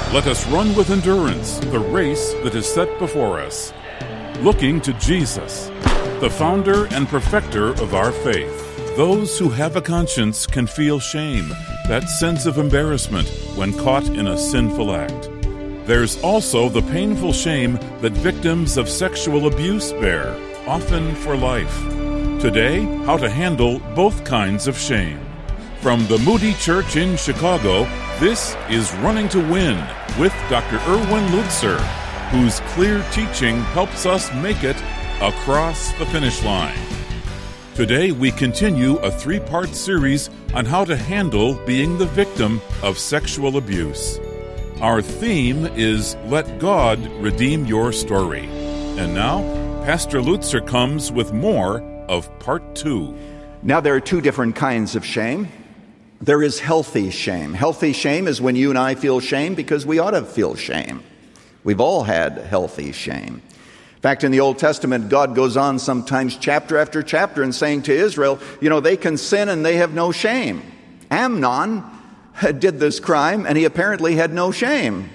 Let us run with endurance the race that is set before us, looking to Jesus, the founder and perfecter of our faith. Those who have a conscience can feel shame, that sense of embarrassment when caught in a sinful act. There's also the painful shame that victims of sexual abuse bear, often for life. Today, how to handle both kinds of shame. From the Moody Church in Chicago, this is Running to Win with Dr. Erwin Lutzer, whose clear teaching helps us make it across the finish line. Today, we continue a 3-part series on how to handle being the victim of sexual abuse. Our theme is Let God Redeem Your Story. And now, Pastor Lutzer comes with more of Part 2. Now, there are 2 different kinds of shame. There is healthy shame. Healthy shame is when you and I feel shame because we ought to feel shame. We've all had healthy shame. In fact, in the Old Testament, God goes on sometimes chapter after chapter and saying to Israel, they can sin and they have no shame. Amnon did this crime and he apparently had no shame.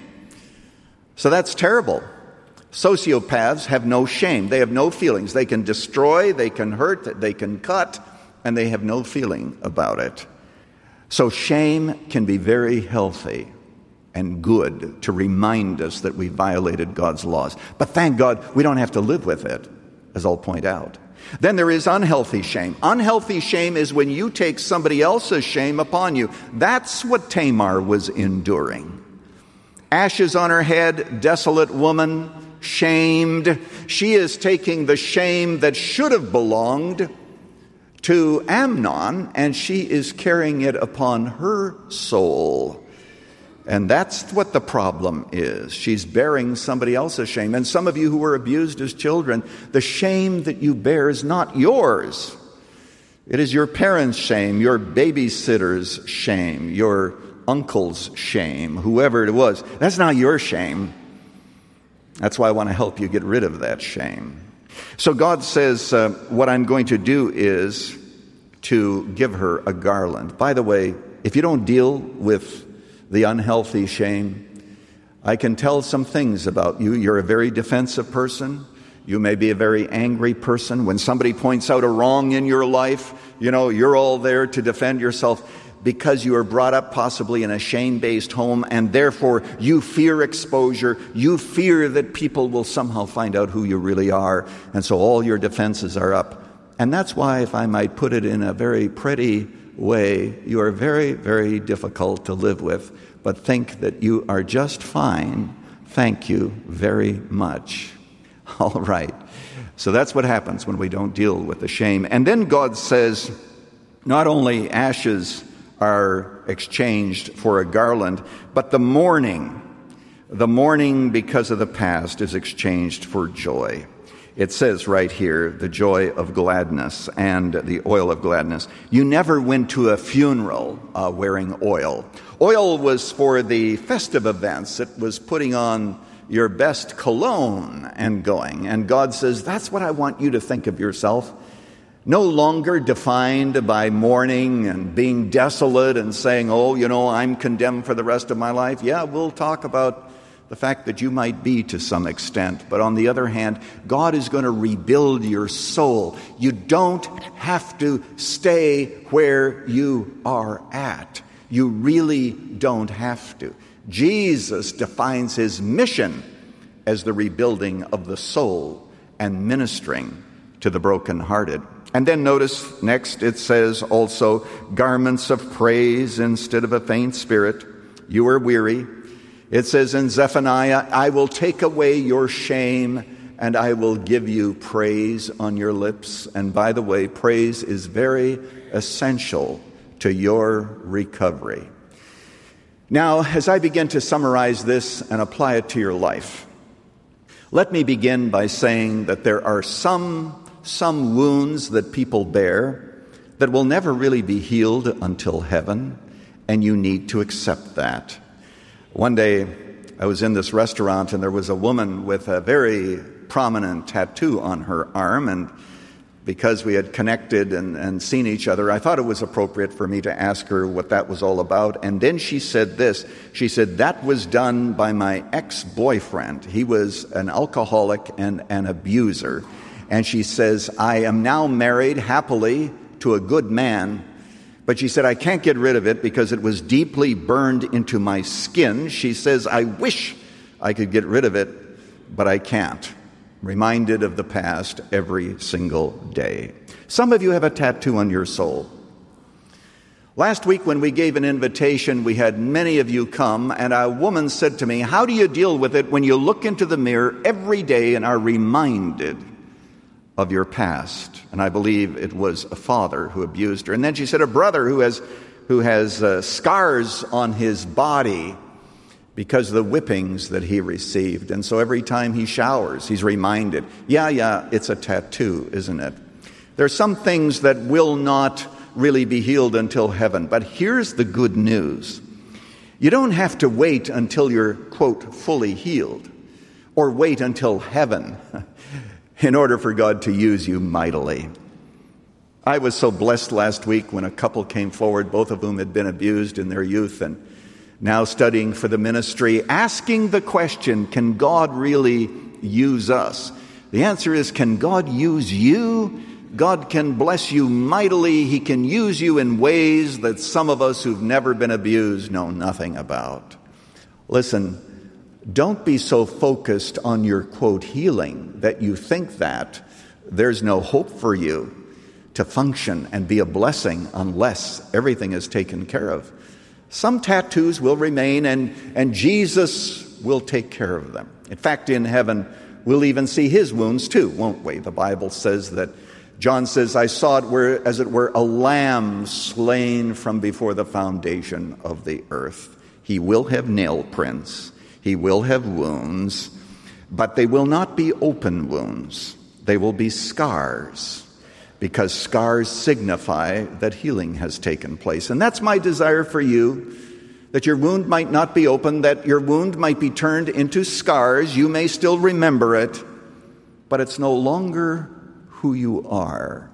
So that's terrible. Sociopaths have no shame. They have no feelings. They can destroy, they can hurt, they can cut, and they have no feeling about it. So shame can be very healthy and good to remind us that we violated God's laws. But thank God we don't have to live with it, as I'll point out. Then there is unhealthy shame. Unhealthy shame is when you take somebody else's shame upon you. That's what Tamar was enduring. Ashes on her head, desolate woman, shamed. She is taking the shame that should have belonged to Amnon, and she is carrying it upon her soul. And that's what the problem is. She's bearing somebody else's shame. And some of you who were abused as children, the shame that you bear is not yours. It is your parents' shame, your babysitter's shame, your uncle's shame, whoever it was. That's not your shame. That's why I want to help you get rid of that shame. So God says, what I'm going to do is to give her a garland. By the way, if you don't deal with the unhealthy shame, I can tell some things about you. You're a very defensive person. You may be a very angry person. When somebody points out a wrong in your life, you're all there to defend yourself because you were brought up possibly in a shame-based home, and therefore you fear exposure. You fear that people will somehow find out who you really are, and so all your defenses are up. And that's why, if I might put it in a very pretty way, you are very, very difficult to live with, but think that you are just fine. Thank you very much. All right. So that's what happens when we don't deal with the shame. And then God says, not only ashes are exchanged for a garland, but the mourning because of the past is exchanged for joy. It says right here, the joy of gladness and the oil of gladness. You never went to a funeral wearing oil. Oil was for the festive events. It was putting on your best cologne and going. And God says, that's what I want you to think of yourself. No longer defined by mourning and being desolate and saying, I'm condemned for the rest of my life. Yeah, we'll talk about the fact that you might be to some extent. But on the other hand, God is going to rebuild your soul. You don't have to stay where you are at. You really don't have to. Jesus defines his mission as the rebuilding of the soul and ministering to the brokenhearted. And then notice next it says also, garments of praise instead of a faint spirit. You are weary. It says in Zephaniah, I will take away your shame and I will give you praise on your lips. And by the way, praise is very essential to your recovery. Now, as I begin to summarize this and apply it to your life, let me begin by saying that there are some wounds that people bear that will never really be healed until heaven, and you need to accept that. One day, I was in this restaurant, and there was a woman with a very prominent tattoo on her arm, and because we had connected and seen each other, I thought it was appropriate for me to ask her what that was all about. And then she said this. She said, that was done by my ex-boyfriend. He was an alcoholic and an abuser. And she says, I am now married happily to a good man. But she said, I can't get rid of it because it was deeply burned into my skin. She says, I wish I could get rid of it, but I can't. Reminded of the past every single day. Some of you have a tattoo on your soul. Last week when we gave an invitation, we had many of you come, and a woman said to me, how do you deal with it when you look into the mirror every day and are reminded of your past? And I believe it was a father who abused her. And then she said a brother who has scars on his body because of the whippings that he received. And so every time he showers, he's reminded, yeah, it's a tattoo, isn't it? There are some things that will not really be healed until heaven. But here's the good news. You don't have to wait until you're, quote, fully healed, or wait until heaven in order for God to use you mightily. I was so blessed last week when a couple came forward, both of whom had been abused in their youth and now studying for the ministry, asking the question, can God really use us? The answer is, can God use you? God can bless you mightily. He can use you in ways that some of us who've never been abused know nothing about. Listen, don't be so focused on your, quote, healing that you think that there's no hope for you to function and be a blessing unless everything is taken care of. Some tattoos will remain, and Jesus will take care of them. In fact, in heaven, we'll even see his wounds too, won't we? The Bible says that, John says, I saw it as it were a lamb slain from before the foundation of the earth. He will have nail prints. He will have wounds, but they will not be open wounds. They will be scars, because scars signify that healing has taken place. And that's my desire for you, that your wound might not be open, that your wound might be turned into scars. You may still remember it, but it's no longer who you are.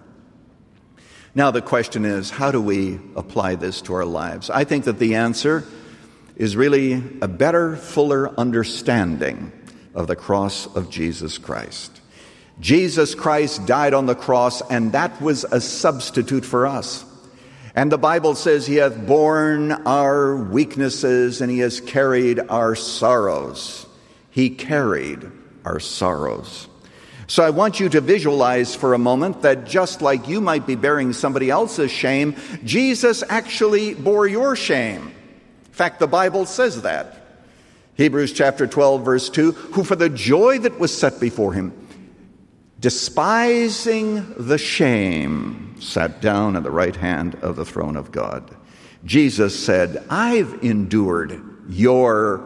Now the question is, how do we apply this to our lives? I think that the answer is really a better, fuller understanding of the cross of Jesus Christ. Jesus Christ died on the cross, and that was a substitute for us. And the Bible says he hath borne our weaknesses and he has carried our sorrows. He carried our sorrows. So I want you to visualize for a moment that just like you might be bearing somebody else's shame, Jesus actually bore your shame. In fact, the Bible says that. Hebrews chapter 12, verse 2, who for the joy that was set before him, despising the shame, sat down at the right hand of the throne of God. Jesus said, I've endured your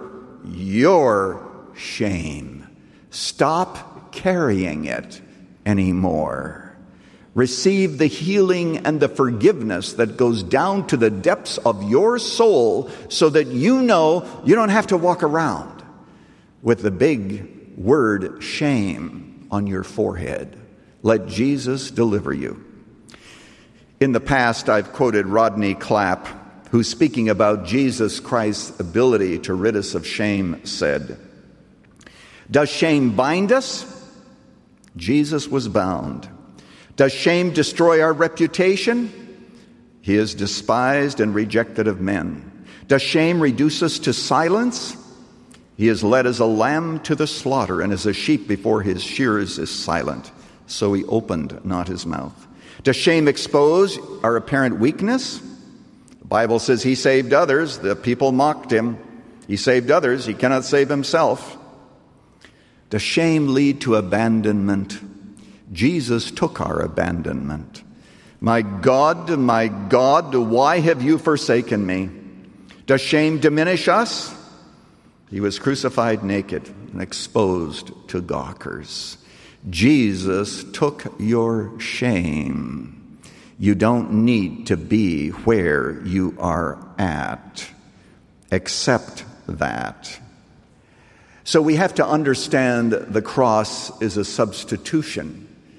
shame. Stop carrying it anymore. Receive the healing and the forgiveness that goes down to the depths of your soul so that you know you don't have to walk around with the big word shame on your forehead. Let Jesus deliver you. In the past, I've quoted Rodney Clapp, who, speaking about Jesus Christ's ability to rid us of shame, said, does shame bind us? Jesus was bound. Does shame destroy our reputation? He is despised and rejected of men. Does shame reduce us to silence? He is led as a lamb to the slaughter, and as a sheep before his shearers is silent. So he opened not his mouth. Does shame expose our apparent weakness? The Bible says he saved others. The people mocked him. He saved others. He cannot save himself. Does shame lead to abandonment? Jesus took our abandonment. My God, why have you forsaken me? Does shame diminish us? He was crucified naked and exposed to gawkers. Jesus took your shame. You don't need to be where you are at. Accept that. So we have to understand the cross is a substitution.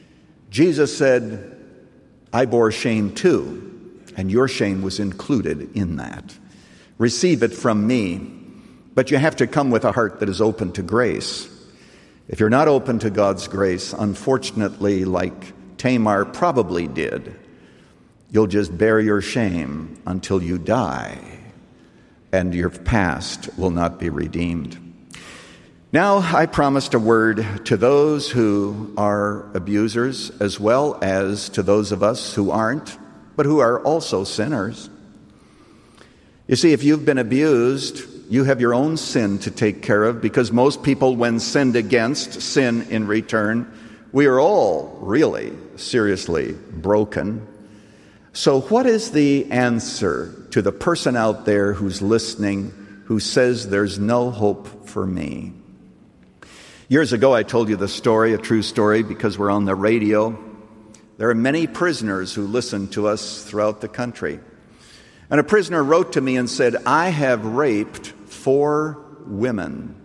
Jesus said, I bore shame too, and your shame was included in that. Receive it from me, but you have to come with a heart that is open to grace. If you're not open to God's grace, unfortunately, like Tamar probably did, you'll just bear your shame until you die, and your past will not be redeemed. Now, I promised a word to those who are abusers as well as to those of us who aren't, but who are also sinners. You see, if you've been abused, you have your own sin to take care of, because most people, when sinned against, sin in return. We are all really seriously broken. So what is the answer to the person out there who's listening, who says there's no hope for me? Years ago, I told you the story, a true story, because we're on the radio. There are many prisoners who listen to us throughout the country. And a prisoner wrote to me and said, I have raped 4 women.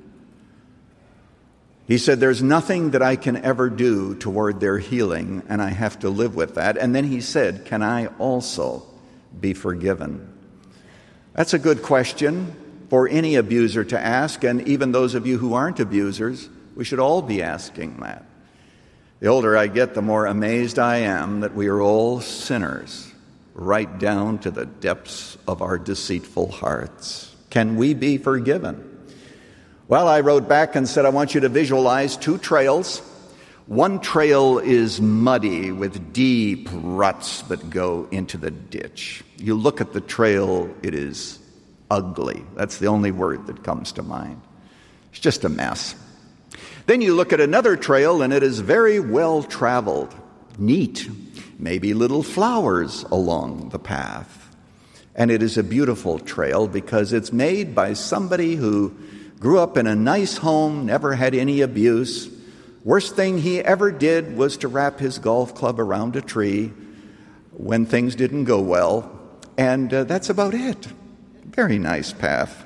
He said, there's nothing that I can ever do toward their healing, and I have to live with that. And then he said, can I also be forgiven? That's a good question for any abuser to ask, and even those of you who aren't abusers, we should all be asking that. The older I get, the more amazed I am that we are all sinners, right down to the depths of our deceitful hearts. Can we be forgiven? Well, I wrote back and said, I want you to visualize 2 trails. One trail is muddy with deep ruts that go into the ditch. You look at the trail, it is ugly. That's the only word that comes to mind. It's just a mess. Then you look at another trail, and it is very well traveled, neat, maybe little flowers along the path. And it is a beautiful trail because it's made by somebody who grew up in a nice home, never had any abuse. Worst thing he ever did was to wrap his golf club around a tree when things didn't go well. And that's about it. Very nice path.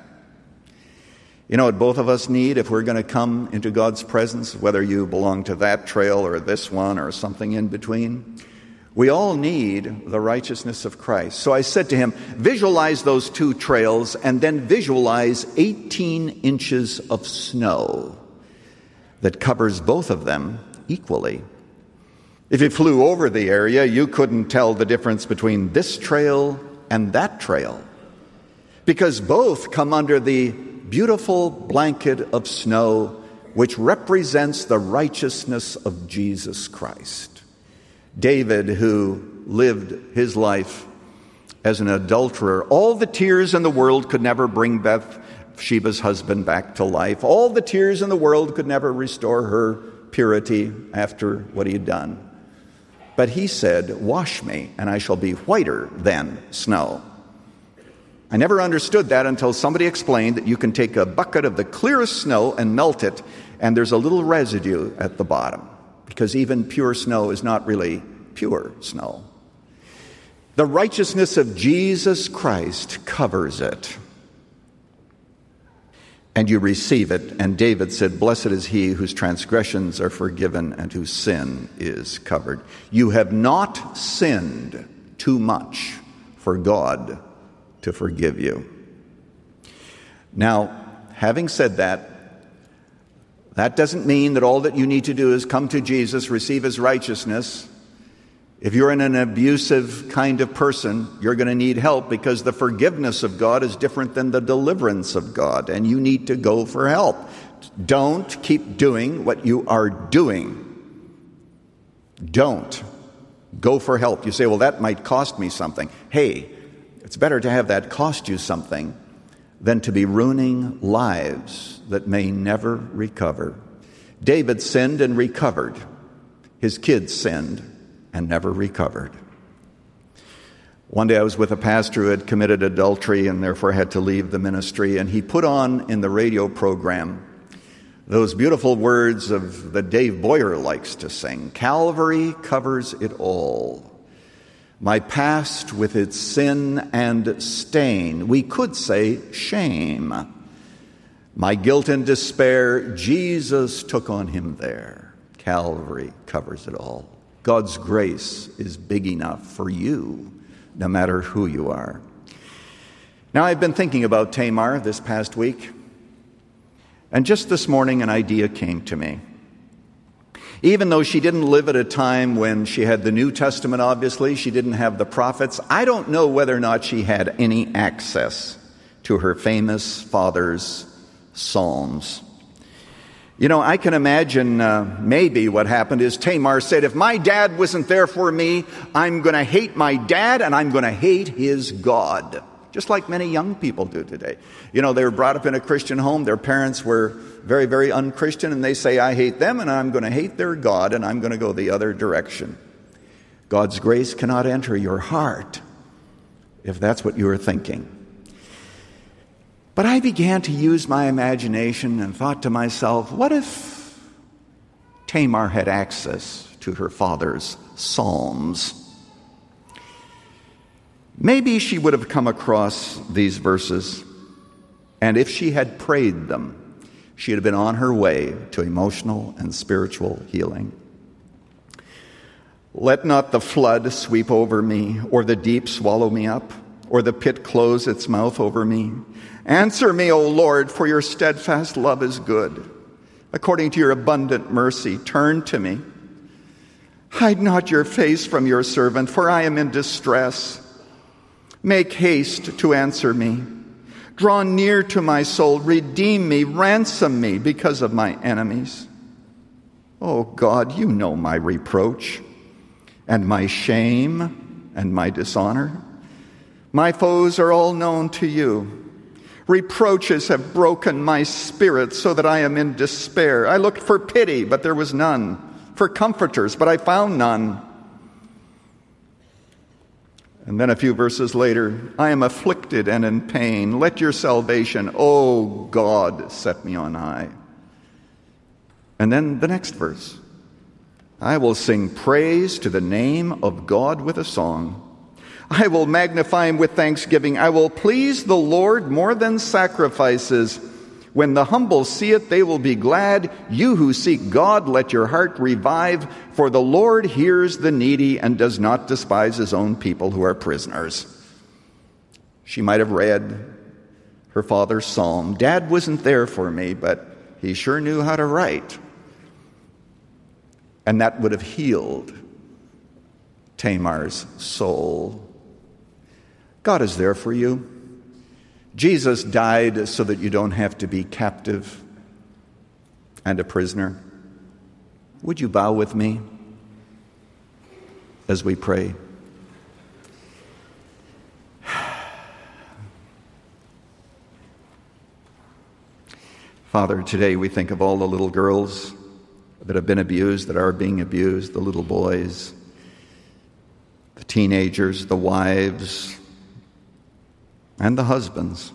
You know what both of us need if we're going to come into God's presence, whether you belong to that trail or this one or something in between? We all need the righteousness of Christ. So I said to him, visualize those 2 trails and then visualize 18 inches of snow that covers both of them equally. If you flew over the area, you couldn't tell the difference between this trail and that trail, because both come under the beautiful blanket of snow which represents the righteousness of Jesus Christ. David, who lived his life as an adulterer, all the tears in the world could never bring Bathsheba's husband back to life. All the tears in the world could never restore her purity after what he had done. But he said, wash me, and I shall be whiter than snow. I never understood that until somebody explained that you can take a bucket of the clearest snow and melt it, and there's a little residue at the bottom, because even pure snow is not really pure snow. The righteousness of Jesus Christ covers it. And you receive it. And David said, blessed is he whose transgressions are forgiven and whose sin is covered. You have not sinned too much for God to forgive you. Now, having said that, that doesn't mean that all that you need to do is come to Jesus, receive his righteousness. If you're in an abusive kind of person, you're going to need help, because the forgiveness of God is different than the deliverance of God, and you need to go for help. Don't keep doing what you are doing. Don't. Go for help. You say, well, that might cost me something. Hey, it's better to have that cost you something than to be ruining lives that may never recover. David sinned and recovered. His kids sinned and never recovered. One day I was with a pastor who had committed adultery and therefore had to leave the ministry, and he put on in the radio program those beautiful words of that Dave Boyer likes to sing. Calvary covers it all. My past with its sin and stain, we could say shame. My guilt and despair, Jesus took on him there. Calvary covers it all. God's grace is big enough for you, no matter who you are. Now, I've been thinking about Tamar this past week, and just this morning an idea came to me. Even though she didn't live at a time when she had the New Testament, obviously, she didn't have the prophets, I don't know whether or not she had any access to her famous father's Psalms. You know, I can imagine maybe what happened is Tamar said, if my dad wasn't there for me, I'm going to hate my dad and I'm going to hate his God. Just like many young people do today. You know, they were brought up in a Christian home. Their parents were very, very unchristian, and they say, I hate them and I'm going to hate their God and I'm going to go the other direction. God's grace cannot enter your heart if that's what you are thinking. But I began to use my imagination and thought to myself, what if Tamar had access to her father's Psalms? Maybe she would have come across these verses, and if she had prayed them, she would have been on her way to emotional and spiritual healing. Let not the flood sweep over me, or the deep swallow me up, or the pit close its mouth over me. Answer me, O Lord, for your steadfast love is good. According to your abundant mercy, turn to me. Hide not your face from your servant, for I am in distress. Make haste to answer me. Draw near to my soul, redeem me, ransom me because of my enemies. O God, you know my reproach and my shame and my dishonor. My foes are all known to you. Reproaches have broken my spirit so that I am in despair. I looked for pity, but there was none. For comforters, but I found none. And then a few verses later, I am afflicted and in pain. Let your salvation, O God, set me on high. And then the next verse. I will sing praise to the name of God with a song. I will magnify him with thanksgiving. I will please the Lord more than sacrifices. When the humble see it, they will be glad. You who seek God, let your heart revive. For the Lord hears the needy and does not despise his own people who are prisoners. She might have read her father's psalm. Dad wasn't there for me, but he sure knew how to write. And that would have healed Tamar's soul. God is there for you. Jesus died so that you don't have to be captive and a prisoner. Would you bow with me as we pray? Father, today we think of all the little girls that have been abused, that are being abused, the little boys, the teenagers, the wives, and the husbands.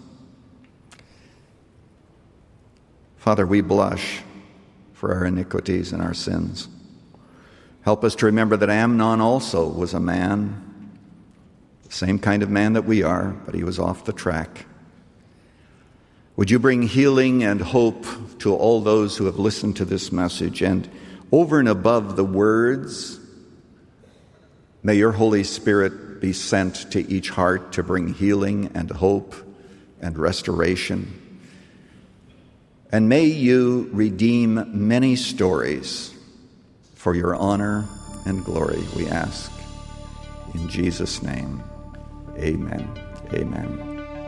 Father, we blush for our iniquities and our sins. Help us to remember that Amnon also was a man, the same kind of man that we are, but he was off the track. Would you bring healing and hope to all those who have listened to this message, and over and above the words, may your Holy Spirit be sent to each heart to bring healing and hope and restoration. And may you redeem many stories for your honor and glory, we ask. In Jesus' name, amen. Amen.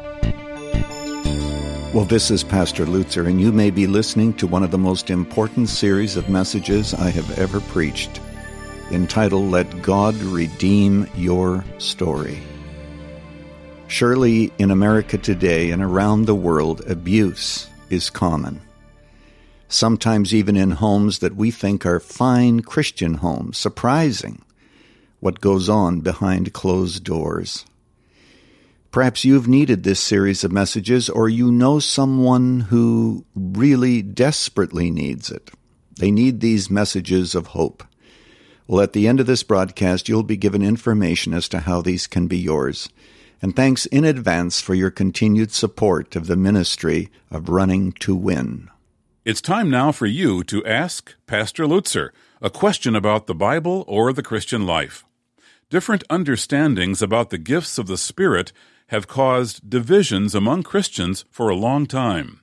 Well, this is Pastor Lutzer, and you may be listening to one of the most important series of messages I have ever preached, entitled, Let God Redeem Your Story. Surely in America today and around the world, abuse is common. Sometimes even in homes that we think are fine Christian homes. Surprising what goes on behind closed doors. Perhaps you've needed this series of messages, or you know someone who really desperately needs it. They need these messages of hope. Well, at the end of this broadcast, you'll be given information as to how these can be yours. And thanks in advance for your continued support of the ministry of Running to Win. It's time now for you to ask Pastor Lutzer a question about the Bible or the Christian life. Different understandings about the gifts of the Spirit have caused divisions among Christians for a long time.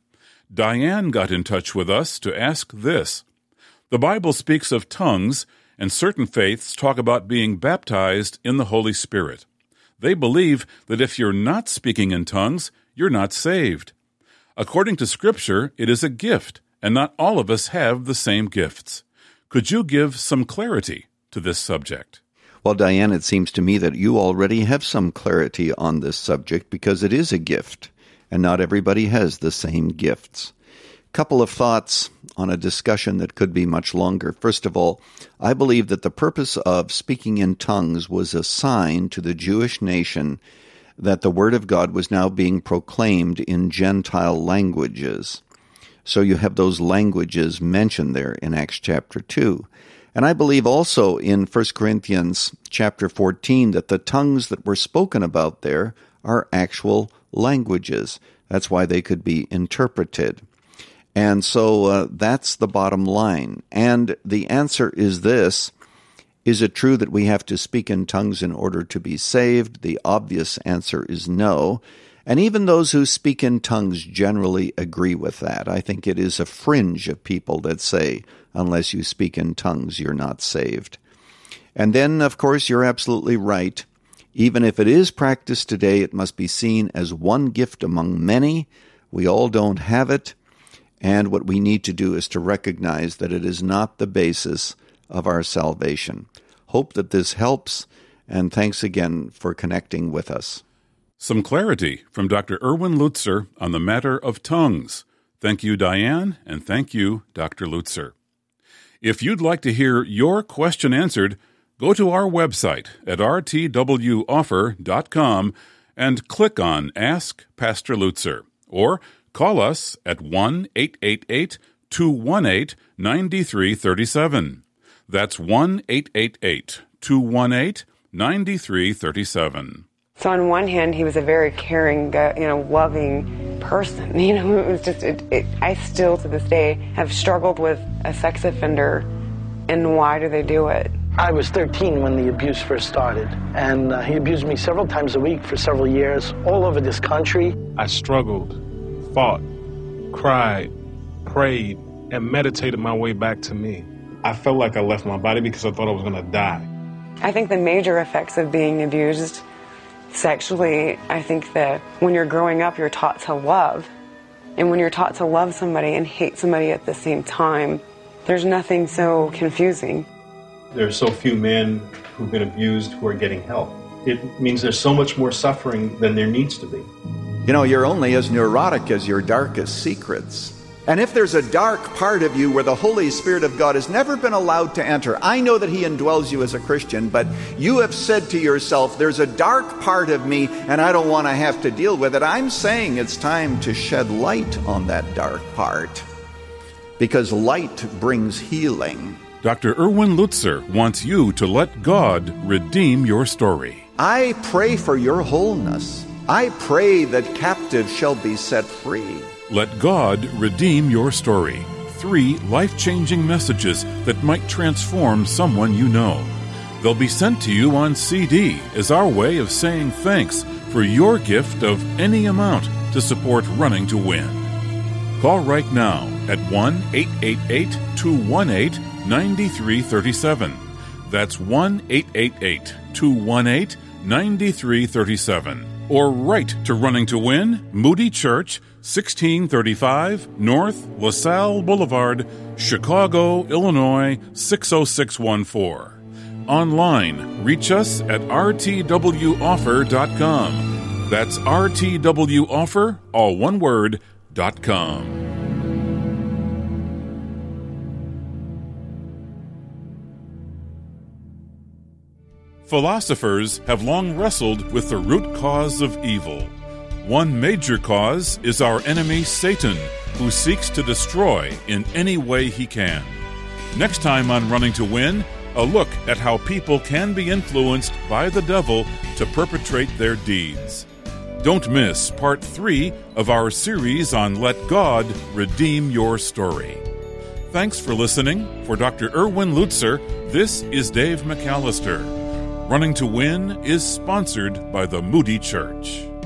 Diane got in touch with us to ask this. The Bible speaks of tongues, and certain faiths talk about being baptized in the Holy Spirit. They believe that if you're not speaking in tongues, you're not saved. According to Scripture, it is a gift, and not all of us have the same gifts. Could you give some clarity to this subject? Well, Diane, it seems to me that you already have some clarity on this subject because it is a gift, and not everybody has the same gifts. Couple of thoughts on a discussion that could be much longer. First of all, I believe that the purpose of speaking in tongues was a sign to the Jewish nation that the Word of God was now being proclaimed in Gentile languages. So you have those languages mentioned there in Acts chapter 2. And I believe also in 1 Corinthians chapter 14 that the tongues that were spoken about there are actual languages. That's why they could be interpreted. And so that's the bottom line. And the answer is this. Is it true that we have to speak in tongues in order to be saved? The obvious answer is no. And even those who speak in tongues generally agree with that. I think it is a fringe of people that say, unless you speak in tongues, you're not saved. And then, of course, you're absolutely right. Even if it is practiced today, it must be seen as one gift among many. We all don't have it. And what we need to do is to recognize that it is not the basis of our salvation. Hope that this helps, and thanks again for connecting with us. Some clarity from Dr. Erwin Lutzer on the matter of tongues. Thank you, Diane, and thank you, Dr. Lutzer. If you'd like to hear your question answered, go to our website at rtwoffer.com and click on Ask Pastor Lutzer, or call us at 1-888-218-9337. That's 1-888-218-9337. So on one hand, he was a very caring, loving person. It was just, I still to this day have struggled with a sex offender, and why do they do it? I was 13 when the abuse first started, and he abused me several times a week for several years, all over this country. I struggled, fought, cried, prayed, and meditated my way back to me. I felt like I left my body because I thought I was going to die. I think the major effects of being abused sexually, I think that when you're growing up, you're taught to love. And when you're taught to love somebody and hate somebody at the same time, there's nothing so confusing. There are so few men who've been abused who are getting help. It means there's so much more suffering than there needs to be. You're only as neurotic as your darkest secrets. And if there's a dark part of you where the Holy Spirit of God has never been allowed to enter, I know that He indwells you as a Christian, but you have said to yourself, there's a dark part of me and I don't want to have to deal with it. I'm saying it's time to shed light on that dark part, because light brings healing. Dr. Erwin Lutzer wants you to let God redeem your story. I pray for your wholeness. I pray that captives shall be set free. Let God redeem your story. 3 life-changing messages that might transform someone you know. They'll be sent to you on CD as our way of saying thanks for your gift of any amount to support Running to Win. Call right now at 1-888-218-9337. That's 1-888-218-9337. Or write to Running to Win, Moody Church, 1635 North LaSalle Boulevard, Chicago, Illinois, 60614. Online, reach us at rtwoffer.com. That's rtwoffer, all one word, .com. Philosophers have long wrestled with the root cause of evil. One major cause is our enemy Satan, who seeks to destroy in any way he can. Next time on Running to Win, a look at how people can be influenced by the devil to perpetrate their deeds. Don't miss Part 3 of our series on Let God Redeem Your Story. Thanks for listening. For Dr. Erwin Lutzer, this is Dave McAllister. Running to Win is sponsored by the Moody Church.